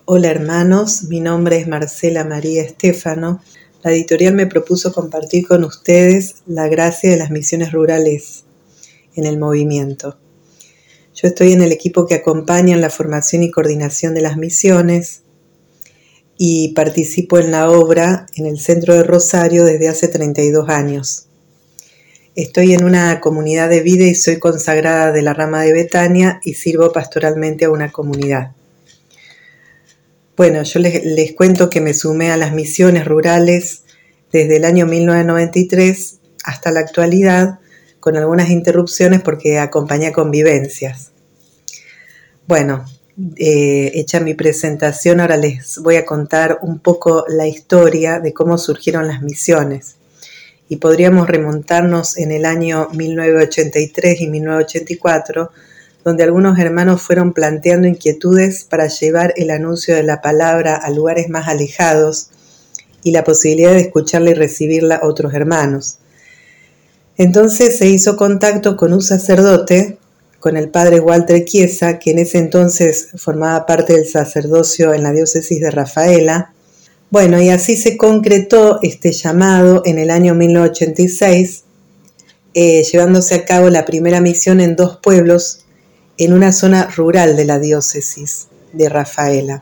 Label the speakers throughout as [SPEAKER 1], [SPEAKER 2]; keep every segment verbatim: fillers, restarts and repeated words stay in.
[SPEAKER 1] Hola hermanos, mi nombre es Marcela María Estéfano. La editorial me propuso compartir con ustedes la gracia de las misiones rurales en el movimiento. Yo estoy en el equipo que acompaña en la formación y coordinación de las misiones y participo en la obra en el centro de Rosario desde hace treinta y dos años. Estoy en una comunidad de vida y soy consagrada de la rama de Betania y sirvo pastoralmente a una comunidad. Bueno, yo les, les cuento que me sumé a las misiones rurales desde el año mil novecientos noventa y tres hasta la actualidad, con algunas interrupciones porque acompañé a convivencias. Bueno, eh, hecha mi presentación, ahora les voy a contar un poco la historia de cómo surgieron las misiones. Y podríamos remontarnos en el año mil novecientos ochenta y tres y mil novecientos ochenta y cuatro, donde algunos hermanos fueron planteando inquietudes para llevar el anuncio de la palabra a lugares más alejados y la posibilidad de escucharla y recibirla a otros hermanos. Entonces se hizo contacto con un sacerdote, con el padre Walter Chiesa, que en ese entonces formaba parte del sacerdocio en la diócesis de Rafaela. Bueno, y así se concretó este llamado en el año mil novecientos ochenta y seis, eh, llevándose a cabo la primera misión en dos pueblos en una zona rural de la diócesis de Rafaela.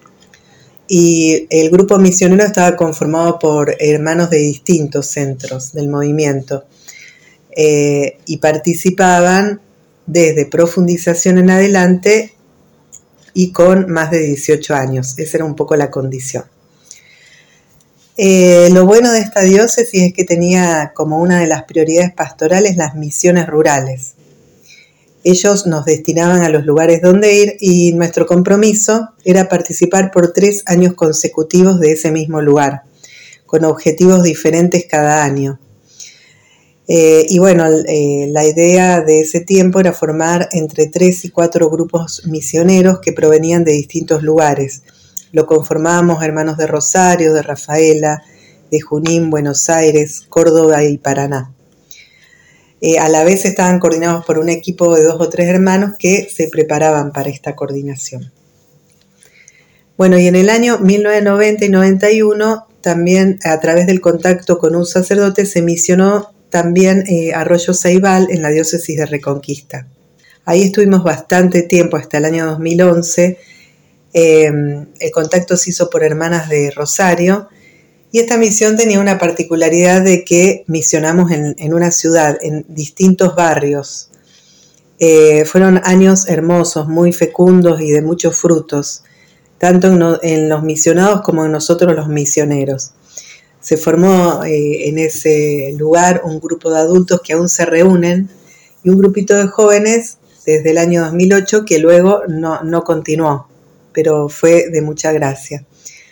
[SPEAKER 1] Y el grupo misionero estaba conformado por hermanos de distintos centros del movimiento eh, y participaban desde profundización en adelante y con más de dieciocho años. Esa era un poco la condición. Eh, lo bueno de esta diócesis es que tenía como una de las prioridades pastorales las misiones rurales. Ellos nos destinaban a los lugares donde ir y nuestro compromiso era participar por tres años consecutivos de ese mismo lugar, con objetivos diferentes cada año. Eh, y bueno, eh, la idea de ese tiempo era formar entre tres y cuatro grupos misioneros que provenían de distintos lugares. Lo conformábamos hermanos de Rosario, de Rafaela, de Junín, Buenos Aires, Córdoba y Paraná. Eh, a la vez estaban coordinados por un equipo de dos o tres hermanos que se preparaban para esta coordinación. Bueno, y en el año mil novecientos noventa y noventa y uno, también a través del contacto con un sacerdote, se misionó también eh, Arroyo Ceibal en la diócesis de Reconquista. Ahí estuvimos bastante tiempo, hasta el año dos mil once. Eh, el contacto se hizo por hermanas de Rosario. Y esta misión tenía una particularidad de que misionamos en, en una ciudad, en distintos barrios. Eh, fueron años hermosos, muy fecundos y de muchos frutos, tanto en, no, en los misionados como en nosotros los misioneros. Se formó eh, en ese lugar un grupo de adultos que aún se reúnen y un grupito de jóvenes desde el año dos mil ocho que luego no, no continuó, pero fue de mucha gracia.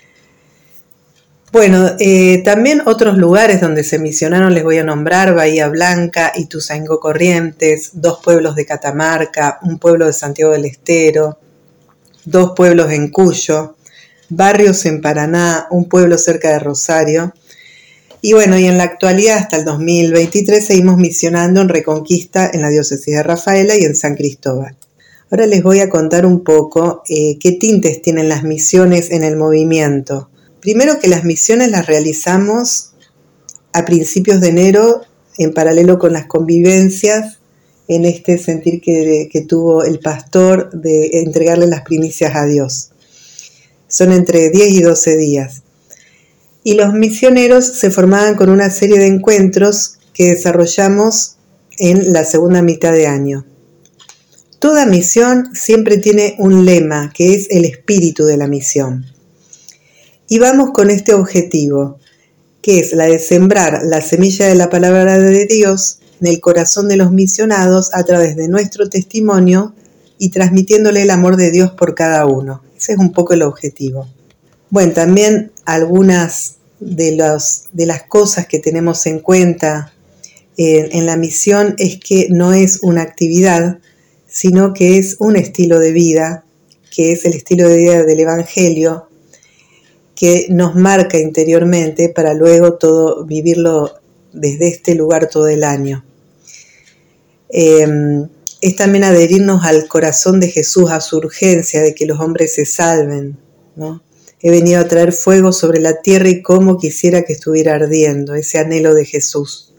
[SPEAKER 1] Bueno, eh, también otros lugares donde se misionaron les voy a nombrar: Bahía Blanca, Ituzaingó Corrientes, dos pueblos de Catamarca, un pueblo de Santiago del Estero, dos pueblos en Cuyo, Barrios en Paraná, un pueblo cerca de Rosario. Y bueno, y en la actualidad hasta el dos mil veintitrés seguimos misionando en Reconquista, en la diócesis de Rafaela y en San Cristóbal. Ahora les voy a contar un poco eh, qué tintes tienen las misiones en el movimiento. Primero, que las misiones las realizamos a principios de enero en paralelo con las convivencias, en este sentir que, que tuvo el pastor de entregarle las primicias a Dios. Son entre diez y doce días. Y los misioneros se formaban con una serie de encuentros que desarrollamos en la segunda mitad de año. Toda misión siempre tiene un lema, que es el espíritu de la misión. Y vamos con este objetivo, que es la de sembrar la semilla de la palabra de Dios en el corazón de los misionados a través de nuestro testimonio y transmitiéndole el amor de Dios por cada uno. Ese es un poco el objetivo. Bueno, también algunas de, los, de las cosas que tenemos en cuenta eh, en la misión es que no es una actividad, sino que es un estilo de vida, que es el estilo de vida del Evangelio, que nos marca interiormente para luego todo vivirlo desde este lugar todo el año. Eh, es también adherirnos al corazón de Jesús, a su urgencia de que los hombres se salven, ¿no? He venido a traer fuego sobre la tierra y cómo quisiera que estuviera ardiendo, ese anhelo de Jesús.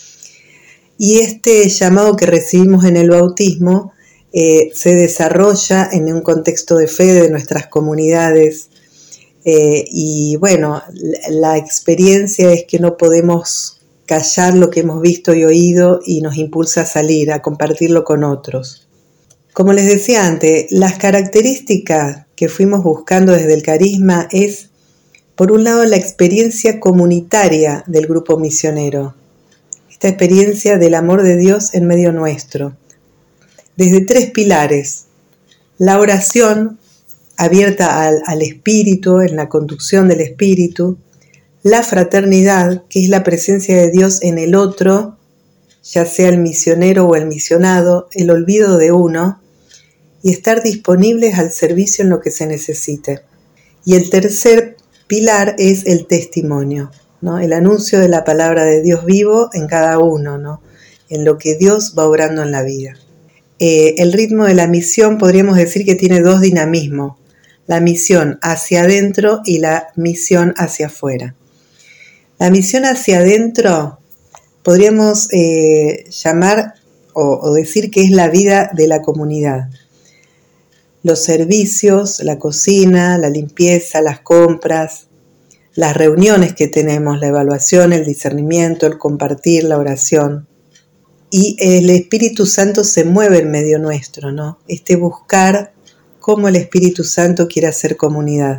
[SPEAKER 1] Y este llamado que recibimos en el bautismo eh, se desarrolla en un contexto de fe de nuestras comunidades. Eh, y bueno, la, la experiencia es que no podemos callar lo que hemos visto y oído y nos impulsa a salir, a compartirlo con otros. Como les decía antes, las características que fuimos buscando desde el carisma es, por un lado, la experiencia comunitaria del grupo misionero, esta experiencia del amor de Dios en medio nuestro, desde tres pilares: la oración abierta al, al espíritu, en la conducción del espíritu, la fraternidad, que es la presencia de Dios en el otro, ya sea el misionero o el misionado, el olvido de uno, y estar disponibles al servicio en lo que se necesite. Y el tercer pilar es el testimonio, ¿no? El anuncio de la palabra de Dios vivo en cada uno, ¿no? En lo que Dios va obrando en la vida. Eh, el ritmo de la misión podríamos decir que tiene dos dinamismos: la misión hacia adentro y la misión hacia afuera. La misión hacia adentro podríamos eh, llamar o, o decir que es la vida de la comunidad. Los servicios, la cocina, la limpieza, las compras, las reuniones que tenemos, la evaluación, el discernimiento, el compartir, la oración. Y el Espíritu Santo se mueve en medio nuestro, ¿no? Este buscar cómo el Espíritu Santo quiere hacer comunidad.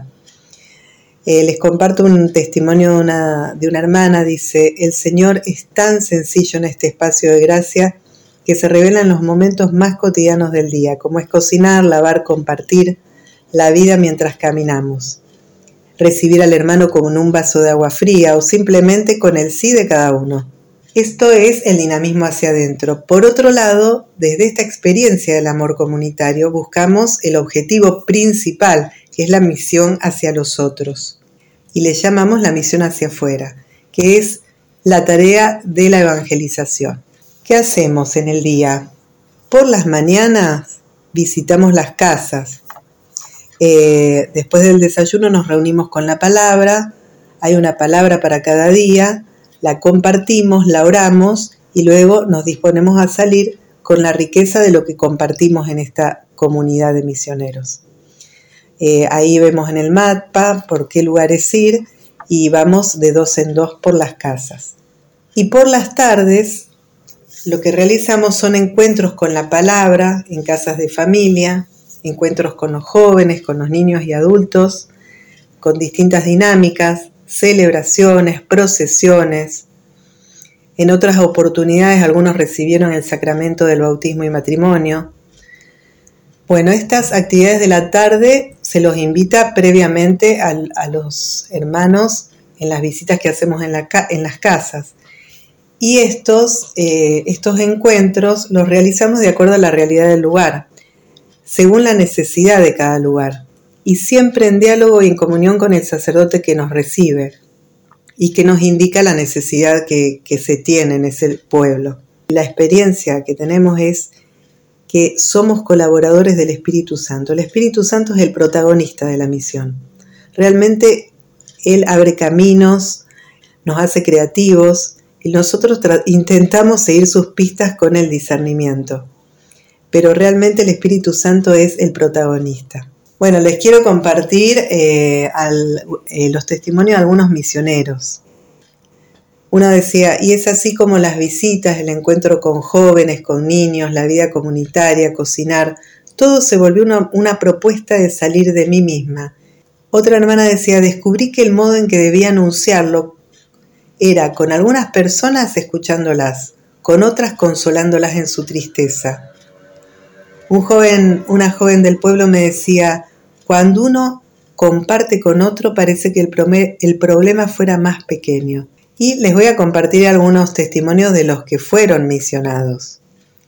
[SPEAKER 1] Eh, les comparto un testimonio de una, de una hermana. Dice: el Señor es tan sencillo en este espacio de gracia que se revela en los momentos más cotidianos del día, como es cocinar, lavar, compartir la vida mientras caminamos, recibir al hermano con un vaso de agua fría o simplemente con el sí de cada uno. Esto es el dinamismo hacia adentro. Por otro lado, desde esta experiencia del amor comunitario buscamos el objetivo principal, que es la misión hacia los otros, y le llamamos la misión hacia afuera, que es la tarea de la evangelización. ¿Qué hacemos en el día? Por las mañanas visitamos las casas. Eh, después del desayuno nos reunimos con la palabra. Hay una palabra para cada día. La compartimos, la oramos y luego nos disponemos a salir con la riqueza de lo que compartimos en esta comunidad de misioneros. Eh, ahí vemos en el mapa por qué lugares ir y vamos de dos en dos por las casas. Y por las tardes lo que realizamos son encuentros con la palabra en casas de familia, encuentros con los jóvenes, con los niños y adultos, con distintas dinámicas, celebraciones, procesiones. En otras oportunidades algunos recibieron el sacramento del bautismo y matrimonio. Bueno, estas actividades de la tarde se los invita previamente a, a los hermanos en las visitas que hacemos en, la, en las casas. Y estos, eh, estos encuentros los realizamos de acuerdo a la realidad del lugar, según la necesidad de cada lugar, y siempre en diálogo y en comunión con el sacerdote que nos recibe y que nos indica la necesidad que, que se tiene en ese pueblo. La experiencia que tenemos es que somos colaboradores del Espíritu Santo. El Espíritu Santo es el protagonista de la misión. Realmente Él abre caminos, nos hace creativos, y nosotros tra- intentamos seguir sus pistas con el discernimiento. Pero realmente el Espíritu Santo es el protagonista. Bueno, les quiero compartir eh, al, eh, los testimonios de algunos misioneros. Uno decía: y es así como las visitas, el encuentro con jóvenes, con niños, la vida comunitaria, cocinar, todo se volvió una, una propuesta de salir de mí misma. Otra hermana decía: descubrí que el modo en que debía anunciarlo era con algunas personas escuchándolas, con otras consolándolas en su tristeza. Un joven, una joven del pueblo me decía: cuando uno comparte con otro parece que el, prome- el problema fuera más pequeño. Y les voy a compartir algunos testimonios de los que fueron misionados.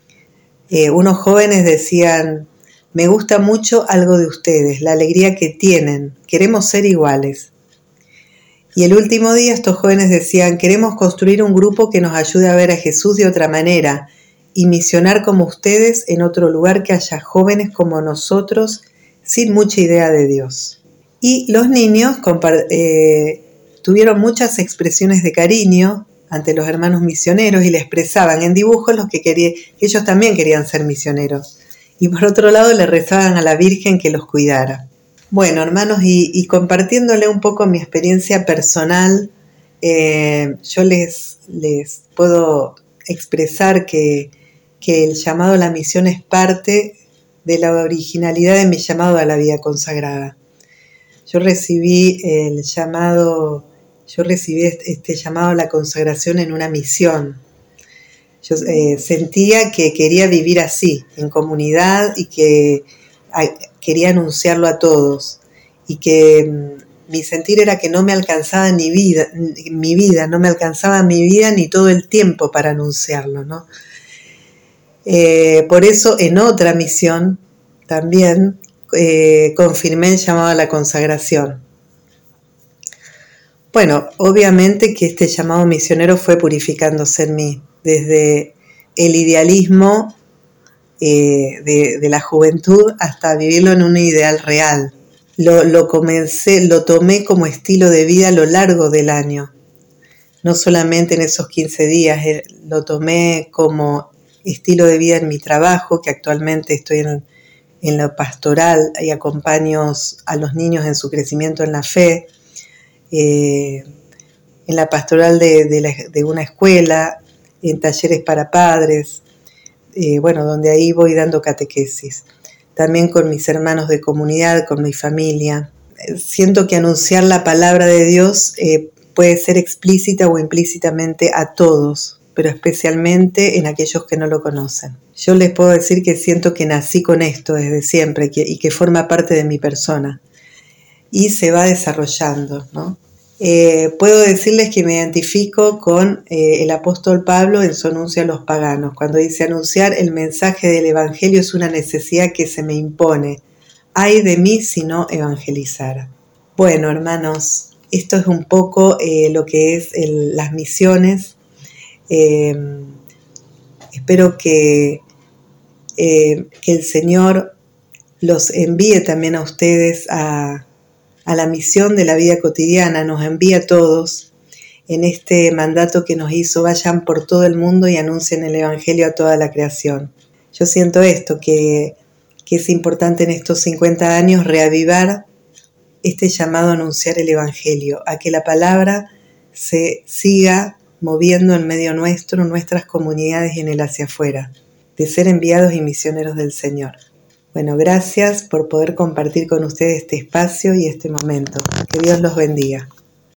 [SPEAKER 1] Eh, unos jóvenes decían: me gusta mucho algo de ustedes, la alegría que tienen, queremos ser iguales. Y el último día estos jóvenes decían: queremos construir un grupo que nos ayude a ver a Jesús de otra manera y misionar como ustedes en otro lugar que haya jóvenes como nosotros sin mucha idea de Dios. Y los niños eh, tuvieron muchas expresiones de cariño ante los hermanos misioneros y le expresaban en dibujos los que, quería, que ellos también querían ser misioneros. Y por otro lado le rezaban a la Virgen que los cuidara. Bueno, hermanos, y, y compartiéndole un poco mi experiencia personal, eh, yo les, les puedo expresar que, que el llamado a la misión es parte de la originalidad de mi llamado a la vida consagrada. Yo recibí el llamado, yo recibí este llamado a la consagración en una misión. Yo eh, sentía que quería vivir así, en comunidad, y que a, quería anunciarlo a todos. Y que mm, mi sentir era que no me alcanzaba ni vida, mi vida, no me alcanzaba mi vida ni todo el tiempo para anunciarlo, ¿no? Eh, por eso en otra misión también Eh, confirmé el llamado a la consagración. Bueno, obviamente que este llamado misionero fue purificándose en mí, desde el idealismo eh, de, de la juventud hasta vivirlo en un ideal real. Lo, lo comencé, lo tomé como estilo de vida a lo largo del año, no solamente en esos quince días, eh, lo tomé como estilo de vida en mi trabajo, que actualmente estoy en en lo pastoral y acompaño a los niños en su crecimiento en la fe, eh, en la pastoral de, de, la, de una escuela, en talleres para padres, eh, bueno, donde ahí voy dando catequesis. También con mis hermanos de comunidad, con mi familia. Siento que anunciar la palabra de Dios eh, puede ser explícita o implícitamente a todos, pero especialmente en aquellos que no lo conocen. Yo les puedo decir que siento que nací con esto desde siempre que, y que forma parte de mi persona y se va desarrollando, ¿no? Eh, puedo decirles que me identifico con eh, el apóstol Pablo en su anuncio a los paganos, cuando dice: anunciar el mensaje del evangelio es una necesidad que se me impone. Ay de mí si no evangelizara. Bueno, hermanos, esto es un poco eh, lo que es el, las misiones. Eh, espero que Eh, que el Señor los envíe también a ustedes a, a la misión de la vida cotidiana, nos envía a todos en este mandato que nos hizo: vayan por todo el mundo y anuncien el Evangelio a toda la creación. Yo siento esto, que, que es importante en estos cincuenta años reavivar este llamado a anunciar el Evangelio, a que la palabra se siga moviendo en medio nuestro, en nuestras comunidades y en el hacia afuera, de ser enviados y misioneros del Señor. Bueno, gracias por poder compartir con ustedes este espacio y este momento. Que Dios los bendiga.